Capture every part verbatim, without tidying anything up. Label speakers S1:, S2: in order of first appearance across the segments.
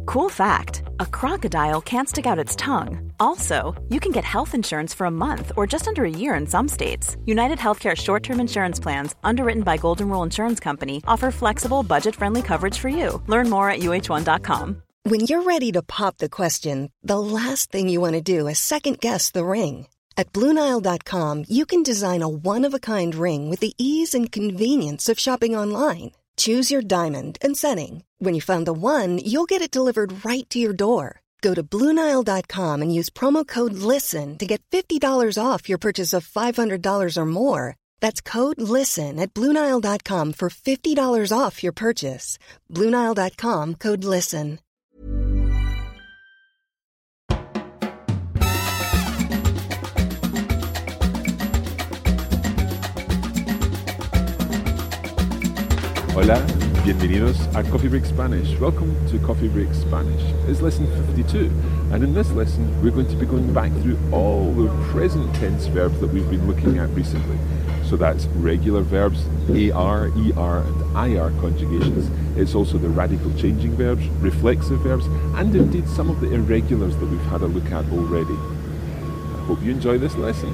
S1: Cool fact, a crocodile can't stick out its tongue. Also, you can get health insurance for a month or just under a year in some states. United Healthcare short-term insurance plans, underwritten by Golden Rule Insurance Company, offer flexible, budget-friendly coverage for you. Learn more at U H one dot com.
S2: When you're ready to pop the question, the last thing you want to do is second-guess the ring. At Blue Nile dot com, you can design a one-of-a-kind ring with the ease and convenience of shopping online. Choose your diamond and setting. When you find the one, you'll get it delivered right to your door. Go to Blue Nile dot com and use promo code LISTEN to get fifty dollars off your purchase of five hundred dollars or more. That's code LISTEN at Blue Nile dot com for fifty dollars off your purchase. Blue Nile dot com, code LISTEN.
S3: Hola, bienvenidos a Coffee Break Spanish. Welcome to Coffee Break Spanish. It's lesson fifty-two, and in this lesson we're going to be going back through all the present tense verbs that we've been looking at recently. So that's regular verbs, A R, E R and I R conjugations. It's also the radical changing verbs, reflexive verbs, and indeed some of the irregulars that we've had a look at already. I hope you enjoy this lesson.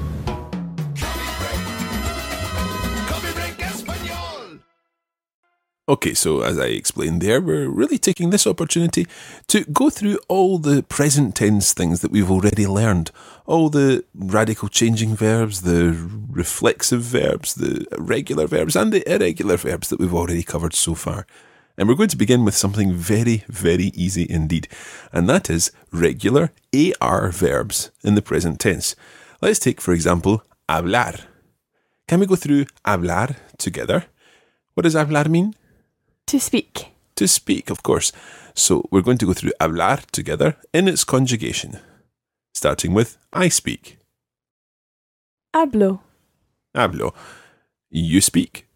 S4: Okay, so as I explained there, we're really taking this opportunity to go through all the present tense things that we've already learned. All the radical changing verbs, the reflexive verbs, the regular verbs, and the irregular verbs that we've already covered so far. And we're going to begin with something very, very easy indeed. And that is regular A R verbs in the present tense. Let's take, for example, hablar. Can we go through hablar together? What does hablar mean?
S5: To speak.
S4: To speak, of course. So we're going to go through hablar together in its conjugation. Starting with I speak.
S5: Hablo.
S4: Hablo. You speak.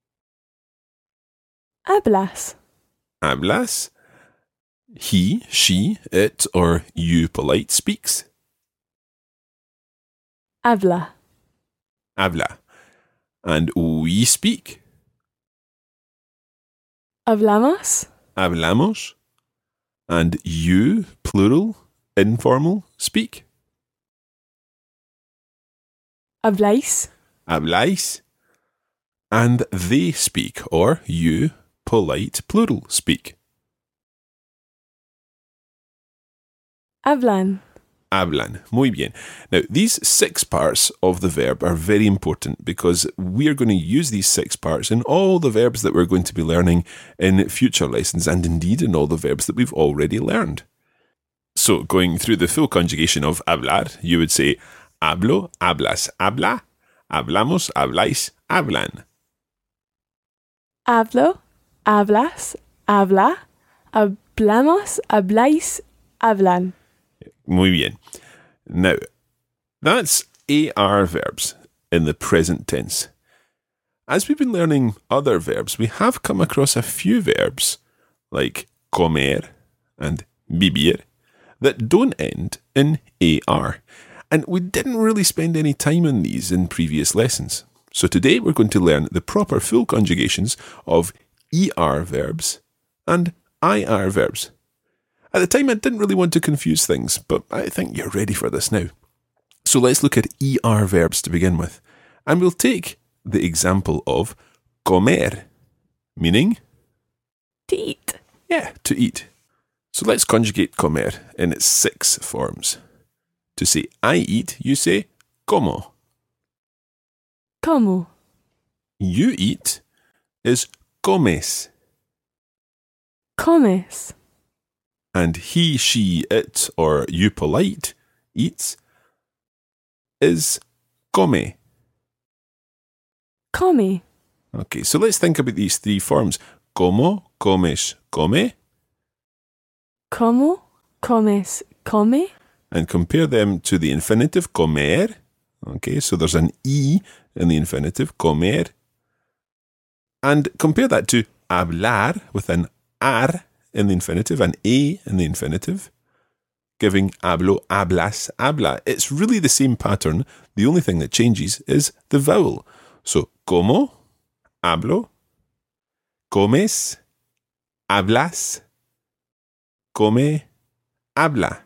S5: Hablas.
S4: Hablas. He, she, it, or you polite speaks.
S5: Habla.
S4: Habla. And we speak.
S5: Hablamos.
S4: Hablamos. And you, plural, informal, speak.
S5: Habláis.
S4: Habláis. And they speak, or you, polite, plural, speak.
S5: Hablan.
S4: Hablan. Muy bien. Now, these six parts of the verb are very important because we are going to use these six parts in all the verbs that we're going to be learning in future lessons, and indeed in all the verbs that we've already learned. So, going through the full conjugation of hablar, you would say hablo, hablas, habla, hablamos, habláis, hablan.
S5: Hablo, hablas, habla, hablamos, habláis, hablan.
S4: Muy bien. Now, that's A R verbs in the present tense. As we've been learning other verbs, we have come across a few verbs, like comer and vivir, that don't end in A R. And we didn't really spend any time on these in previous lessons. So today we're going to learn the proper full conjugations of E R verbs and I R verbs. At the time, I didn't really want to confuse things, but I think you're ready for this now. So let's look at E R verbs to begin with. And we'll take the example of comer, meaning?
S5: To eat.
S4: Yeah, to eat. So let's conjugate comer in its six forms. To say I eat, you say como.
S5: Como.
S4: You eat is comes.
S5: Comes.
S4: And he, she, it, or you polite eats is come.
S5: Come.
S4: Okay, so let's think about these three forms. Como, comes, come.
S5: Como, comes, come.
S4: And compare them to the infinitive comer. Okay, so there's an E in the infinitive, comer. And compare that to hablar with an ar in the infinitive, an A in the infinitive, giving hablo, hablas, habla. It's really the same pattern. The only thing that changes is the vowel. So, como, hablo, comes, hablas, come, habla.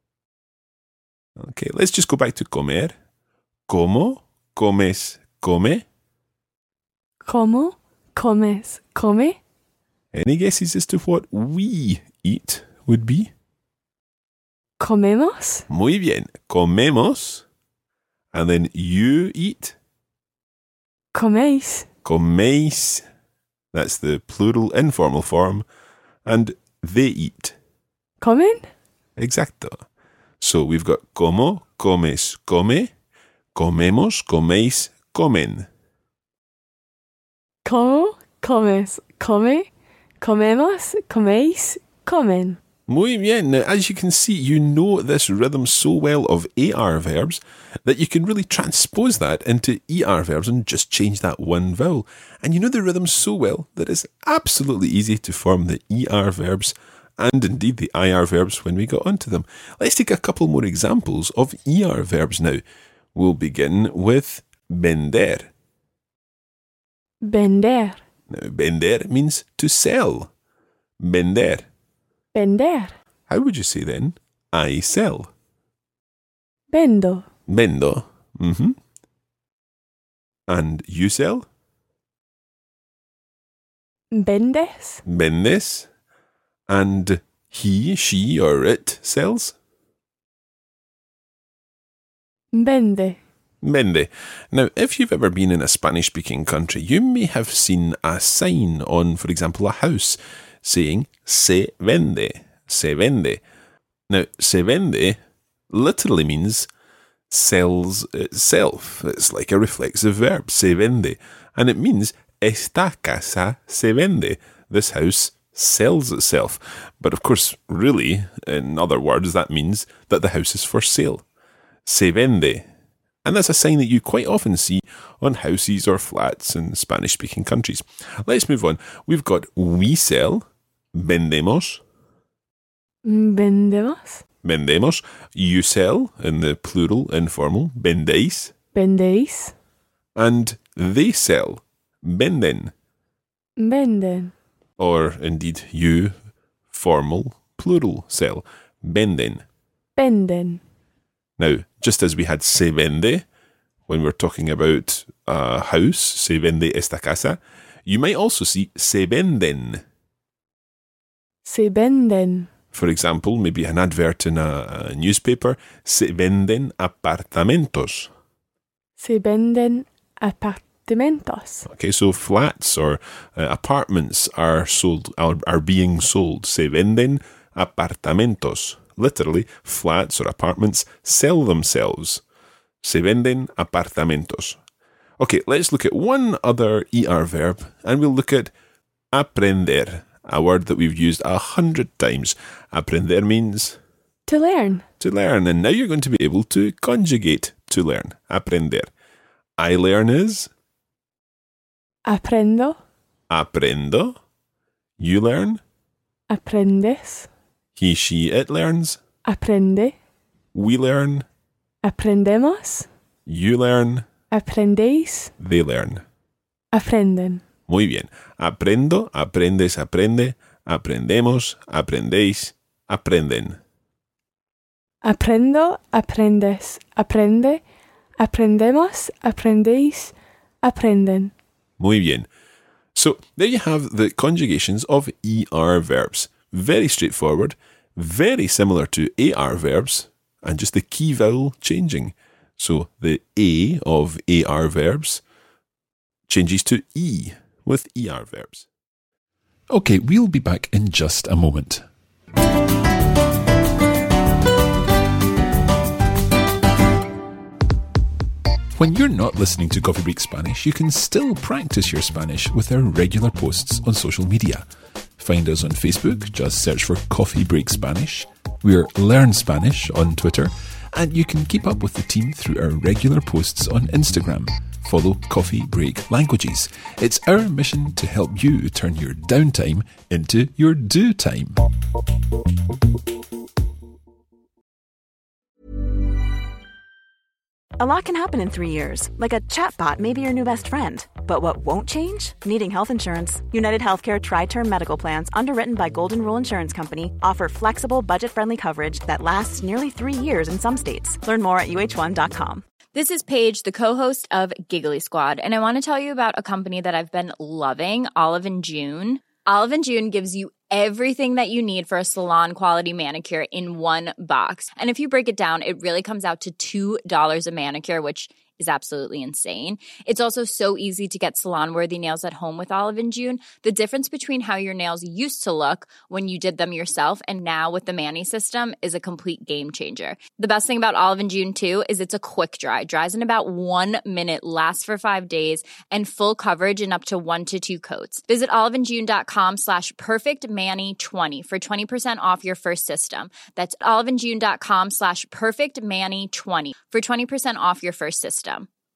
S4: Okay, let's just go back to comer. ¿Cómo comes, come?
S5: ¿Cómo comes, come?
S4: Any guesses as to what we eat would be?
S5: Comemos,
S4: Muy bien. Comemos. And then you eat.
S5: coméis,
S4: Coméis. That's the plural informal form. And they eat.
S5: comen,
S4: Exacto. So we've got como, comes, come. Comemos, coméis, comen.
S5: ¿cómo comes, come? Comemos, coméis, comen.
S4: Muy bien. Now, as you can see, you know this rhythm so well of A R verbs that you can really transpose that into E R verbs and just change that one vowel. And you know the rhythm so well that it's absolutely easy to form the E R verbs and indeed the I R verbs when we get onto them. Let's take a couple more examples of E R verbs now. We'll begin with vender.
S5: Vender,
S4: Now, vender means to sell. Vender.
S5: vender,
S4: How would you say then? I sell.
S5: vendo,
S4: Vendo. Mm-hmm. And you sell?
S5: vendes,
S4: Vendes. And he, she, or it sells?
S5: vende,
S4: Vende. Now, if you've ever been in a Spanish-speaking country, you may have seen a sign on, for example, a house saying se vende, se vende. Now, se vende literally means sells itself. It's like a reflexive verb, se vende. And it means esta casa se vende. This house sells itself. But of course, really, in other words, that means that the house is for sale. Se vende. And that's a sign that you quite often see on houses or flats in Spanish-speaking countries. Let's move on. We've got we sell, vendemos,
S5: vendemos,
S4: vendemos. You sell, in the plural, informal, vendéis.
S5: vendéis,
S4: And they sell, venden.
S5: venden,
S4: Or indeed, you, formal, plural, sell, venden.
S5: venden,
S4: Now, just as we had se vende, when we're talking about a house, se vende esta casa, you might also see se venden.
S5: se venden,
S4: For example, maybe an advert in a, a newspaper, se venden apartamentos.
S5: se venden apartamentos,
S4: Okay, so flats or uh, apartments are sold, are, are being sold. Se venden apartamentos. Literally, flats or apartments sell themselves. Se venden apartamentos. Okay, let's look at one other E R verb, and we'll look at aprender, a word that we've used a hundred times. Aprender means
S5: to learn,
S4: to learn, and now you're going to be able to conjugate to learn. Aprender. I learn is
S5: aprendo,
S4: aprendo. You learn.
S5: aprendes,
S4: He, she, it learns.
S5: aprende,
S4: We learn.
S5: aprendemos,
S4: You learn.
S5: aprendéis,
S4: They learn.
S5: aprenden,
S4: Muy bien. Aprendo, aprendes, aprende. Aprendemos, aprendéis, aprenden.
S5: aprendo, aprendes, aprende, aprendemos, aprendéis, aprenden.
S4: Muy bien. So there you have the conjugations of E R verbs. Very straightforward, very similar to A R verbs, and just the key vowel changing. So the A of A R verbs changes to E with E R verbs. Okay, we'll be back in just a moment. When you're not listening to Coffee Break Spanish, you can still practice your Spanish with our regular posts on social media. Find us on Facebook, just search for Coffee Break Spanish. We're Learn Spanish on Twitter, and you can keep up with the team through our regular posts on Instagram. Follow Coffee Break Languages. It's our mission to help you turn your downtime into your do time.
S1: A lot can happen in three years, like a chatbot may be your new best friend. But what won't change? Needing health insurance. United Healthcare Tri-Term Medical Plans, underwritten by Golden Rule Insurance Company, offer flexible, budget-friendly coverage that lasts nearly three years in some states. Learn more at U H one dot com.
S6: This is Paige, the co-host of Giggly Squad, and I want to tell you about a company that I've been loving, Olive and June. Olive and June gives you everything that you need for a salon-quality manicure in one box. And if you break it down, it really comes out to two dollars a manicure, which is absolutely insane. It's also so easy to get salon-worthy nails at home with Olive and June. The difference between how your nails used to look when you did them yourself and now with the Mani system is a complete game changer. The best thing about Olive and June, too, is it's a quick dry. Dries in about one minute, lasts for five days, and full coverage in up to one to two coats. Visit oliveandjune.com slash perfectmani20 for twenty percent off your first system. That's oliveandjune.com slash perfectmani20 for twenty percent off your first system.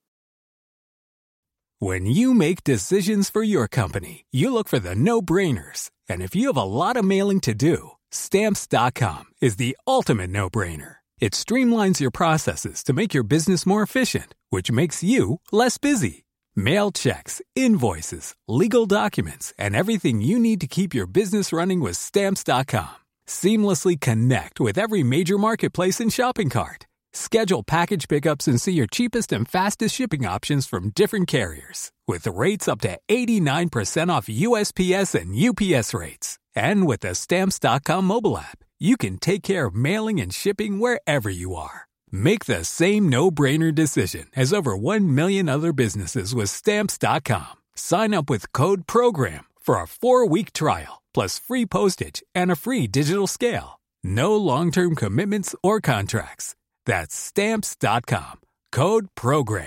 S7: When you make decisions for your company, you look for the no-brainers. And if you have a lot of mailing to do, Stamps dot com is the ultimate no-brainer. It streamlines your processes to make your business more efficient, which makes you less busy. Mail checks, invoices, legal documents, and everything you need to keep your business running with Stamps dot com. Seamlessly connect with every major marketplace and shopping cart. Schedule package pickups and see your cheapest and fastest shipping options from different carriers, with rates up to eighty-nine percent off U S P S and U P S rates. And with the Stamps dot com mobile app, you can take care of mailing and shipping wherever you are. Make the same no-brainer decision as over one million other businesses with Stamps dot com. Sign up with code PROGRAM for a four-week trial, plus free postage and a free digital scale. No long-term commitments or contracts. That's Stamps dot com. Code PROGRAM.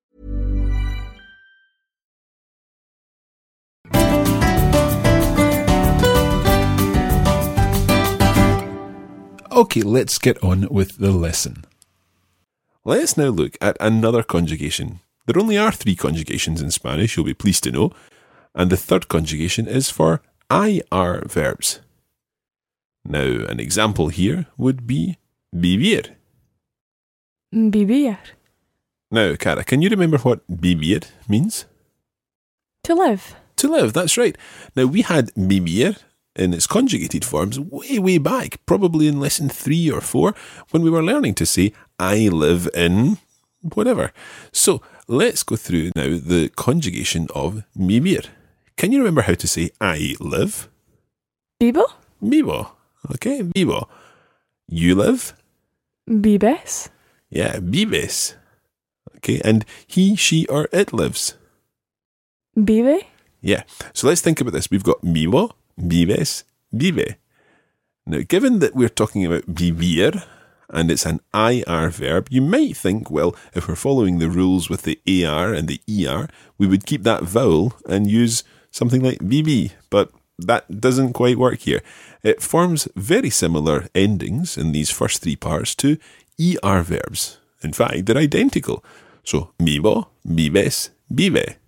S3: Okay, let's get on with the lesson.
S4: Let's now look at another conjugation. There only are three conjugations in Spanish, you'll be pleased to know, and the third conjugation is for I R verbs. Now, an example here would be vivir.
S5: Vivir.
S4: Now, Cara, can you remember what vivir means?
S5: To live.
S4: To live, that's right. Now, we had vivir in its conjugated forms way, way back, probably in lesson three or four, when we were learning to say, I live in whatever. So, let's go through now the conjugation of vivir. Can you remember how to say I live?
S5: Vivo.
S4: Vivo. Okay, vivo. You live?
S5: Vives.
S4: Yeah, vives. Okay, and he, she, or it lives.
S5: Vive.
S4: Yeah, so let's think about this. We've got vivo, vives, vive. Now, given that we're talking about vivir, and it's an I R verb, you might think, well, if we're following the rules with the A R and the E R, we would keep that vowel and use something like vivi, but that doesn't quite work here. It forms very similar endings in these first three parts to E R verbs. In fact, they're identical. So, vivo, vives, vive.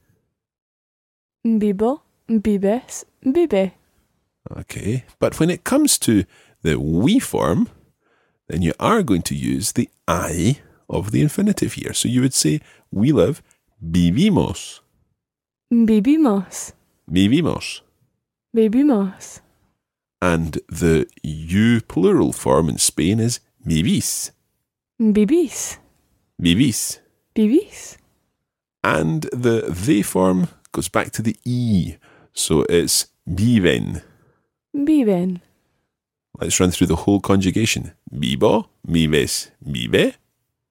S5: Vivo, vives, vive.
S4: Okay, but when it comes to the we form, then you are going to use the I of the infinitive here. So you would say, we live, vivimos.
S5: Vivimos.
S4: Vivimos.
S5: Vivimos.
S4: And the you plural form in Spain is vivís.
S5: Vivís.
S4: Vivís.
S5: Vivís.
S4: And the they form goes back to the E. So it's viven.
S5: Viven.
S4: Let's run through the whole conjugation. Vivo, vives, vive.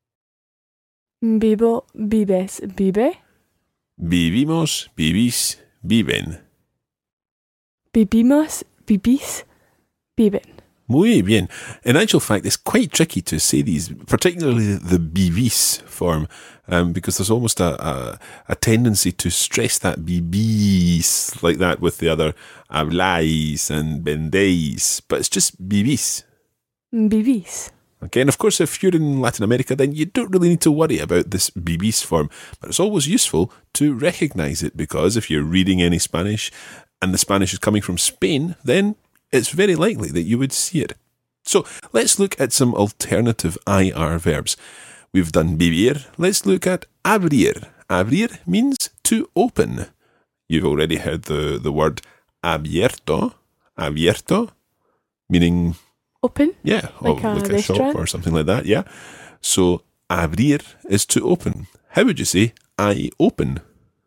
S5: Vivo, vives, vive.
S4: Vivimos, vivís, viven.
S5: Vivimos, vivís, viven.
S4: Muy bien. In actual fact, it's quite tricky to say these, particularly the vivís form, um, because there's almost a, a, a tendency to stress that vivís like that with the other habláis and vendéis, but it's just vivís.
S5: Vivís.
S4: Okay, and of course, if you're in Latin America, then you don't really need to worry about this vivís form, but it's always useful to recognize it, because if you're reading any Spanish and the Spanish is coming from Spain, then it's very likely that you would see it. So let's look at some alternative I R verbs. We've done vivir. Let's look at abrir. Abrir means to open. You've already heard the, the word abierto. Abierto, meaning...
S5: Open?
S4: Yeah,
S5: like
S4: or
S5: a
S4: like a
S5: restaurant?
S4: shop or something like that, yeah. So, abrir is to open. How would you say, I open?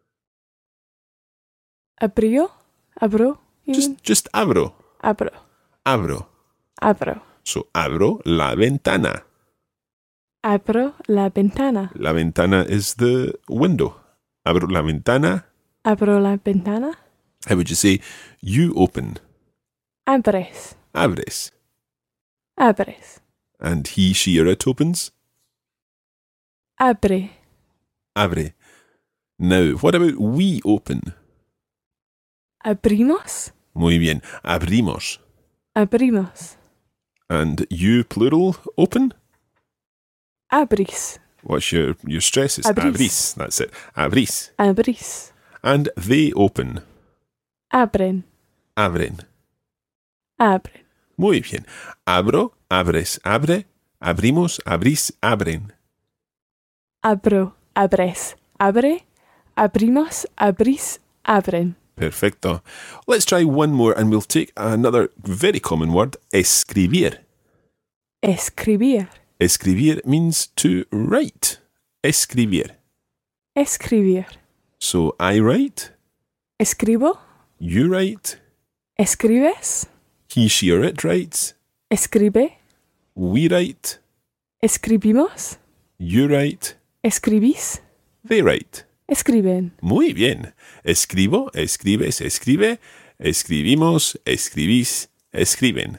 S5: Abrio? Abro? Even?
S4: Just, just abro.
S5: Abro.
S4: Abro.
S5: Abro.
S4: So, abro la ventana.
S5: Abro la ventana.
S4: La ventana is the window. Abro la ventana.
S5: Abro la ventana.
S4: How would you say, you open?
S5: Abres.
S4: Abres.
S5: Abres.
S4: And he, she, or it opens?
S5: Abre.
S4: Abre. Now, what about we open?
S5: Abrimos.
S4: Muy bien. Abrimos.
S5: Abrimos.
S4: And you, plural, open?
S5: Abris.
S4: What's your, your stresses?
S5: Abris.
S4: Abris. That's it. Abris.
S5: Abris.
S4: And they open?
S5: Abren.
S4: Abren.
S5: Abren.
S4: Muy bien. Abro, abres, abre, abrimos, abrís, abren.
S5: Abro. Abres. Abre. Abrimos. Abrís. Abren.
S4: Perfecto. Let's try one more and we'll take another very common word, escribir.
S5: Escribir.
S4: Escribir means to write. Escribir.
S5: Escribir.
S4: So I write,
S5: Escribo.
S4: you write,
S5: Escribes.
S4: he, she, or it writes,
S5: Escribe.
S4: we write,
S5: Escribimos.
S4: you write,
S5: Escribís.
S4: they write.
S5: Escriben.
S4: Muy bien. Escribo, escribes, escribe, escribimos, escribís, escriben.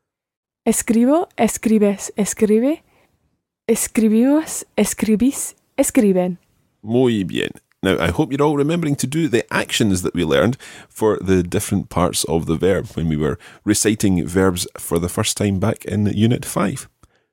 S5: Escribo. Escribes. Escribe. Escribimos. Escribís. Escriben.
S4: Muy bien. Now, I hope you're all remembering to do the actions that we learned for the different parts of the verb when we were reciting verbs for the first time back in Unit five.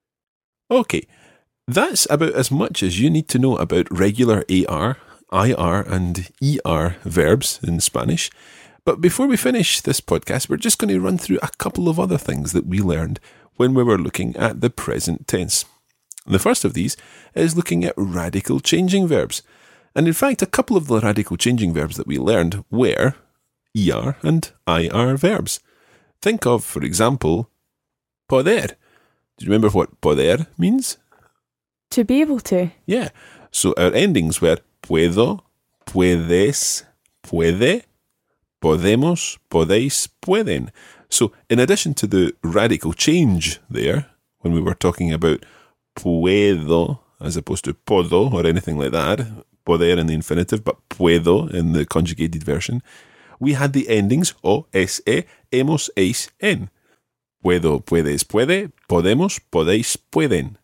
S4: Okay, that's about as much as you need to know about regular A R, I R and E R verbs in Spanish. But before we finish this podcast, we're just going to run through a couple of other things that we learned when we were looking at the present tense. The first of these is looking at radical changing verbs. And in fact, a couple of the radical changing verbs that we learned were E R and I R verbs. Think of, for example, poder. Do you remember what poder means?
S5: To be able to.
S4: Yeah. So our endings were puedo, puedes, puede, podemos, podéis, pueden. So in addition to the radical change there, when we were talking about puedo as opposed to podo or anything like that, poder in the infinitive, but puedo in the conjugated version, we had the endings o, es, e, hemos, eis, en. Puedo, puedes, puede, podemos, podéis, pueden.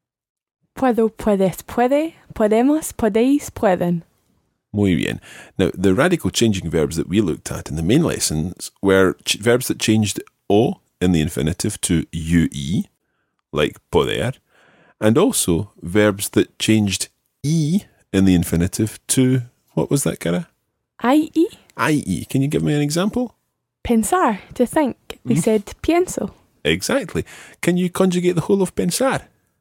S5: Puedo, puedes, puede, podemos, podéis, pueden.
S4: Muy bien. Now, the radical changing verbs that we looked at in the main lessons were ch- verbs that changed o in the infinitive to ue, like poder, and also verbs that changed e in the infinitive to, what was that, Cara?
S5: I-e.
S4: I-e. Can you give me an example?
S5: Pensar, to think. We
S4: Mm.
S5: said pienso.
S4: Exactly. Can you conjugate the whole of pensar?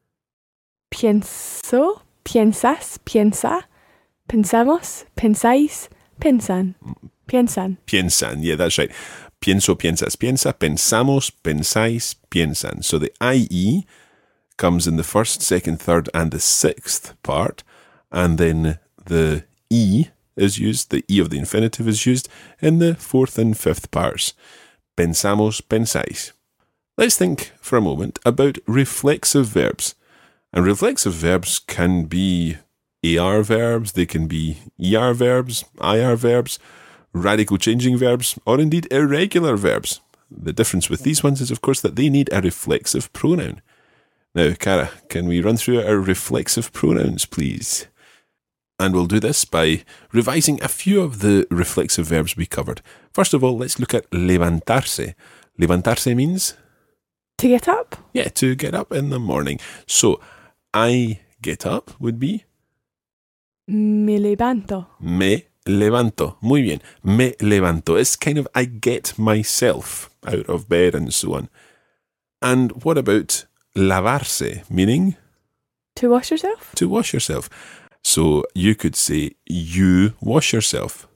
S5: Pienso, piensas, piensa, pensamos, pensáis, pensan. Piensan.
S4: Piensan. Yeah, that's right. Pienso, piensas, piensa, pensamos, pensáis, piensan. So the I-e comes in the first, second, third, and the sixth part. And then the E is used, the E of the infinitive is used in the fourth and fifth parts. Pensamos, pensáis. Let's think for a moment about reflexive verbs. And reflexive verbs can be A R verbs, they can be E R verbs, I R verbs, radical changing verbs, or indeed irregular verbs. The difference with these ones is, of course, that they need a reflexive pronoun. Now, Cara, can we run through our reflexive pronouns, please? And we'll do this by revising a few of the reflexive verbs we covered. First of all, let's look at levantarse. Levantarse means?
S5: To get up?
S4: Yeah, to get up in the morning. So, I get up would be?
S5: Me levanto.
S4: Me levanto. Muy bien. Me levanto. It's kind of I get myself out of bed and so on. And what about lavarse, meaning?
S5: To wash yourself?
S4: To wash yourself. So you could say, you wash yourself.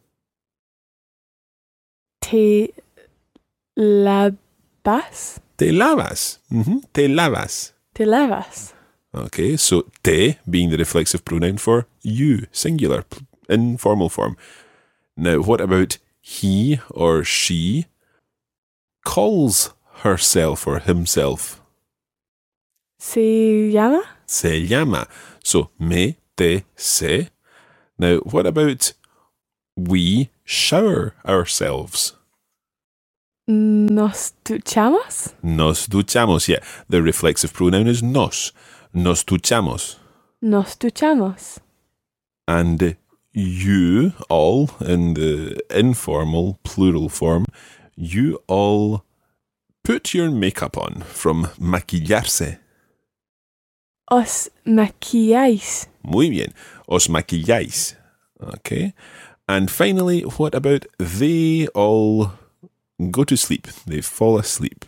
S5: Te lavas?
S4: Te lavas. Mm-hmm. Te lavas.
S5: Te lavas.
S4: Okay, so te being the reflexive pronoun for you, singular, informal form. Now, what about he or she calls herself or himself?
S5: Se llama?
S4: Se llama. So, me, te, se. Now, what about we shower ourselves?
S5: Nos duchamos?
S4: Nos duchamos, yeah. The reflexive pronoun is nos. Nos duchamos.
S5: Nos duchamos.
S4: And you all, in the informal plural form, you all put your makeup on, from maquillarse.
S5: Os maquilláis.
S4: Muy bien. Os maquilláis. Okay. And finally, what about they all go to sleep? They fall asleep.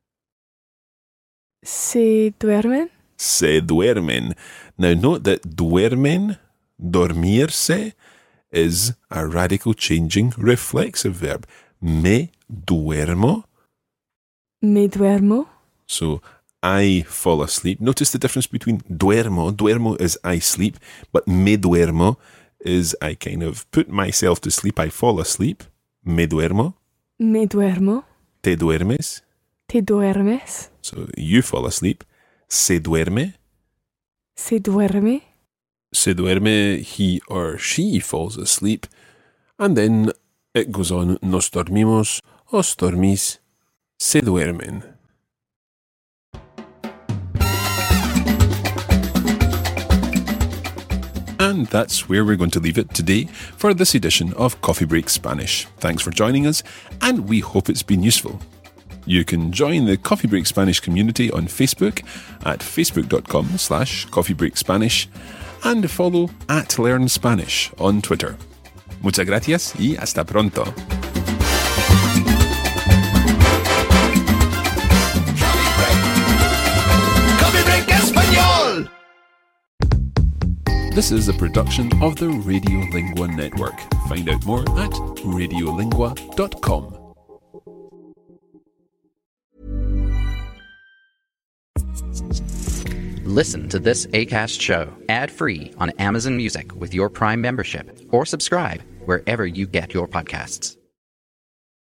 S5: Se duermen?
S4: Se duermen. Now note that duermen, dormirse, is a radical changing reflexive verb. Me duermo.
S5: Me duermo.
S4: So I fall asleep. Notice the difference between duermo. Duermo is I sleep, but me duermo is I kind of put myself to sleep. I fall asleep. Me duermo.
S5: Me duermo.
S4: Te duermes.
S5: Te duermes.
S4: So you fall asleep. Se duerme.
S5: Se duerme.
S4: Se duerme, he or she falls asleep. And then it goes on. Nos dormimos. Os dormís. Se duermen. And that's where we're going to leave it today for this edition of Coffee Break Spanish. Thanks for joining us, and we hope it's been useful. You can join the Coffee Break Spanish community on Facebook at facebook.com slash coffeebreakspanish and follow at Learn Spanish on Twitter. Muchas gracias y hasta pronto. This is a production of the Radiolingua Network. Find out more at radiolingua dot com.
S8: Listen to this Acast show ad-free on Amazon Music with your Prime membership, or subscribe wherever you get your podcasts.